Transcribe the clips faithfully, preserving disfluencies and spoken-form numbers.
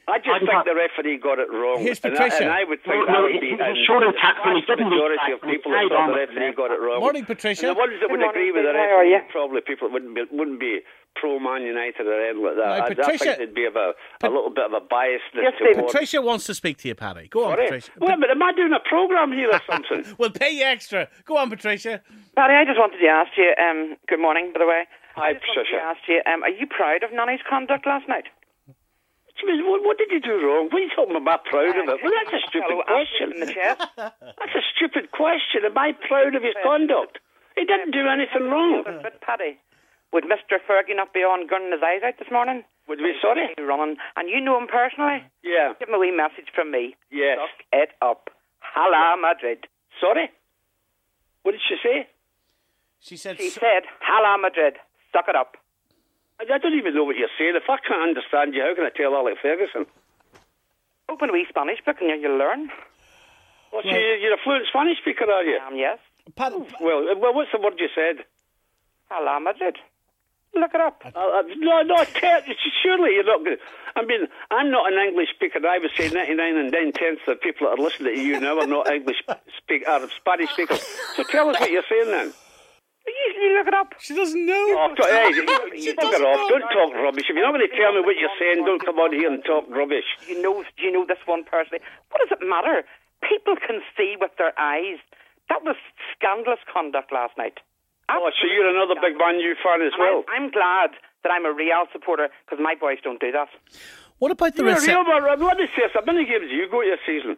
I just I think have, the referee got it wrong. Here's and Patricia. I, and I would think No, that no, would it- be it was and short the attack when he vast didn't majority attack of when he people that carried thought on the with referee it. got it wrong. Morning, Patricia. And the ones that Good would morning, agree with the Steve. How are referee you? probably people that wouldn't be, wouldn't be pro Man United or anything like that. Right, I, I Patricia- think there'd be a, a little bit of a biasness Yes, Steve. towards... Patricia wants to speak to you, Paddy. Go on, Sorry. Patricia. Wait a minute, am I doing a programme here or something? We'll pay you extra. Go on, Patricia. Paddy, I just wanted to ask you, um, good morning, by the way. Hi, I just wanted Patricia. to ask you, um, are you proud of Nani's conduct last night? What, what did you do wrong? What are you talking about proud of it? Well, that's a stupid Fellow athlete in question. the chest. That's a stupid question. Am I proud of his conduct? He didn't do anything wrong. But, but Paddy, would Mister Fergie not be on gunning his eyes out this morning? Would we, sorry? Running, and you know him personally. Yeah. Give him a wee message from me. Yes. Suck it up. Hala Madrid. Sorry? What did she say? She said... She said, Hala Madrid. Suck it up. I I don't even know what you're saying. If I can't understand you, how can I tell Alex Ferguson? Open a wee Spanish book and you'll learn. Well, so you, you're a fluent Spanish speaker, are you? Um, yes. Pad- Well, well, what's the word you said? Hala Madrid. Look it up. Uh, uh, no, no, tell, surely you're not going to... I mean, I'm not an English speaker. I would say ninety-nine and nine tenths of the people that are listening to you now are not English speak, are Spanish speakers. So tell us what you're saying then. You, you look it up. She doesn't know. Oh, t- hey, you, She you doesn't bugger off. know. Don't talk rubbish. If you're not going to tell me what you're saying, don't come on here and talk rubbish. Do you know, do you know this one personally? What does it matter? People can see with their eyes. That was scandalous conduct last night. Oh, so you're another big Man U fan as And well? I'm, I'm glad that I'm a Real supporter because my boys don't do that. What about the You're a recep- real man. Let me say this. How many games do you go to a season?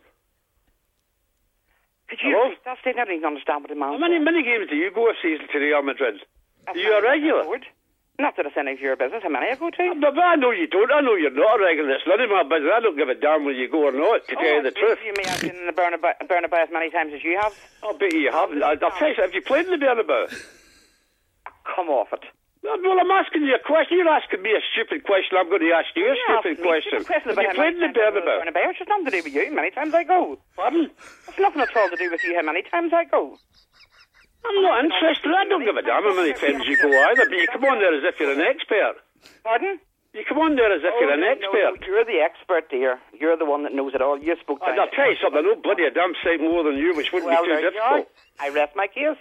Could you Hello? repeat that statement? I don't even understand what the man How many, many games do you go a season to Real Madrid? Are you a regular? Not that it's any of your business how many I go to. But I know you don't. I know you're not a regular. It's none of my business. I don't give a damn whether you go or not, to tell you the truth. You may have been in the Bernabeu, Bernabeu as many times as you have. I bet you haven't. I- I'll tell you, have you played in the Bernabeu? Come off it. Well, I'm asking you a question. You're asking me a stupid question. I'm going to ask you a stupid question. Have you played in the Bernabeu? Bernabeu. It's just nothing to do with you. Many times I go. Pardon? It's nothing at all to do with you how many times I go. I'm not interested. I don't give a damn how many times you go either, but you come on there as if you're an expert. Pardon? You come on there as if Oh, you're an no, expert. No, you're the expert, dear. You're the one that knows it all. You spoke to I'll tell you something. I know bloody a damn sight more than you, which wouldn't Well, be too there you are. difficult. I rest my case.